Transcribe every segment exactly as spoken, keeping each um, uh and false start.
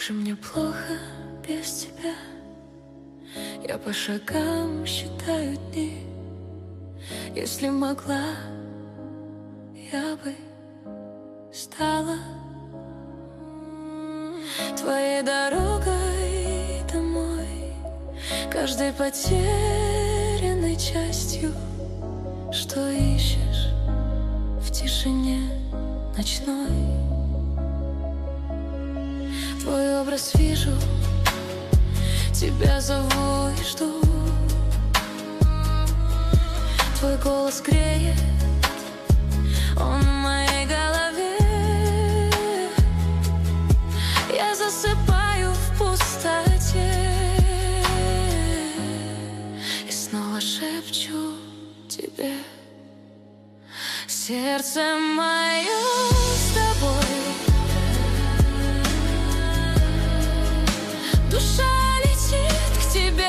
же мне плохо без тебя. Я по шагам считаю дни. Если могла, я бы стала твоей дорогой домой, каждой потерянной частью, что ищешь в тишине ночной. Твой образ вижу, тебя зову и жду. Твой голос греет, он в моей голове. Я засыпаю в пустоте и снова шепчу тебе: сердце мое с тобой, душа летит к тебе.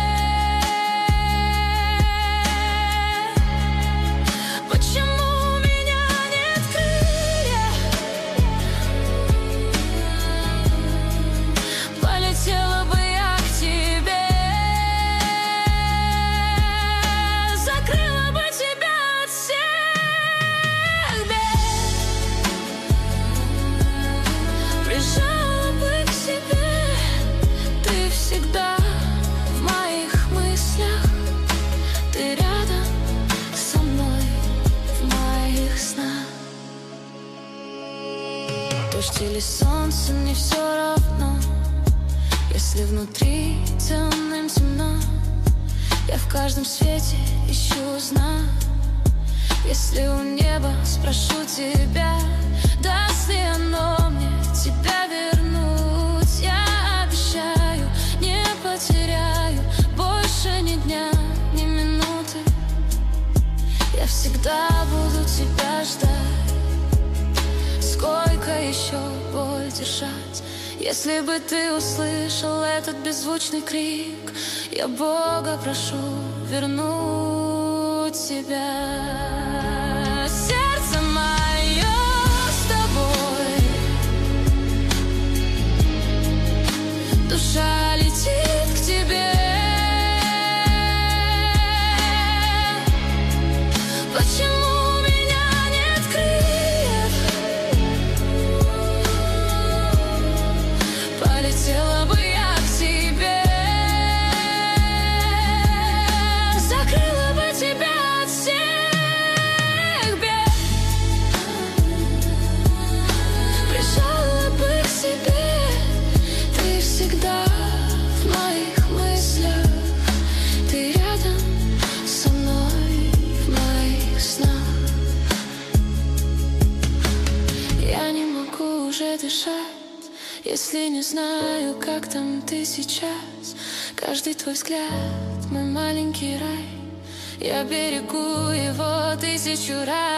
Дождь или солнце, не все равно, если внутри темным темно. Я в каждом свете ищу знак. Если у неба спрошу тебя, даст ли оно мне тебя вернуть? Я обещаю, не потеряю больше ни дня, ни минуты. Я всегда буду тебя ждать. Сколько еще боль держать? Если бы ты услышал этот беззвучный крик, я Бога прошу вернуть тебя. Сердце мое с тобой, душа летит к тебе. Почему полетела бы я к тебе, закрыла бы тебя от всех бед, прижала бы к себе. Ты всегда в моих мыслях, ты рядом со мной в моих снах. Я не могу уже дышать, если не знаю, как там ты сейчас. Каждый твой взгляд — мой маленький рай. Я берегу его тысячу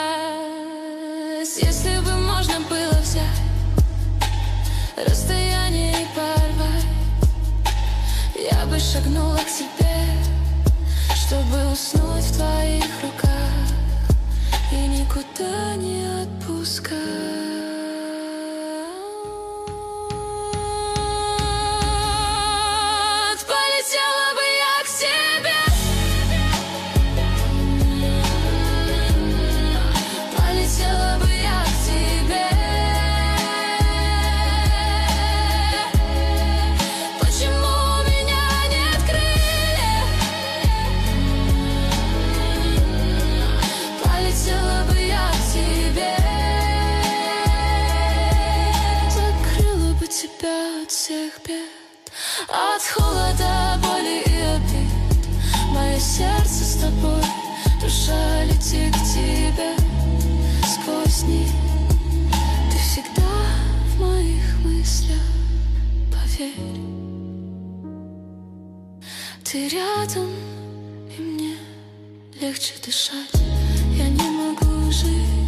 раз. Если бы можно было взять расстояние и порвать, я бы шагнула к тебе, чтобы уснуть в твоих руках и никуда не отпускать. От всех бед, от холода, боли и обид. Мое сердце с тобой, душа летит к тебе. Сквозь них ты всегда в моих мыслях, поверь. Ты рядом, и мне легче дышать. Я не могу жить